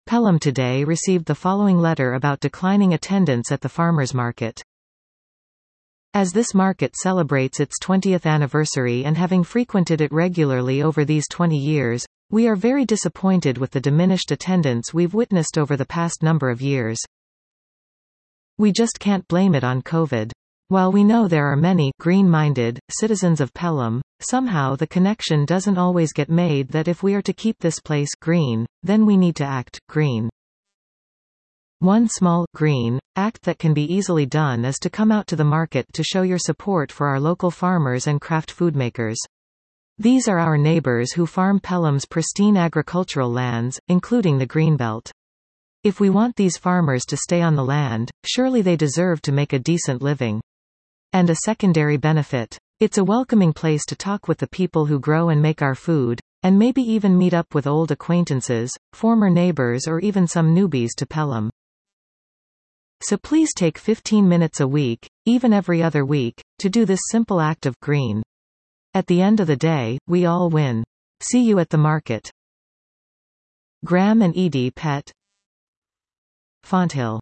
Pelham today received the following letter about declining attendance at the farmers' market. As this market celebrates its 20th anniversary and having frequented it regularly over these 20 years, we are very disappointed with the diminished attendance we've witnessed over the past number of years. We just can't blame it on COVID. While we know there are many green-minded citizens of Pelham, somehow the connection doesn't always get made that if we are to keep this place green, then we need to act green. One small, green, act that can be easily done is to come out to the market to show your support for our local farmers and craft food makers. These are our neighbors who farm Pelham's pristine agricultural lands, including the Greenbelt. If we want these farmers to stay on the land, surely they deserve to make a decent living. And a secondary benefit. It's a welcoming place to talk with the people who grow and make our food, and maybe even meet up with old acquaintances, former neighbors or even some newbies to Pelham. So please take 15 minutes a week, even every other week, to do this simple act of green. At the end of the day, we all win. See you at the market. Graham and Edie Pett, Fonthill.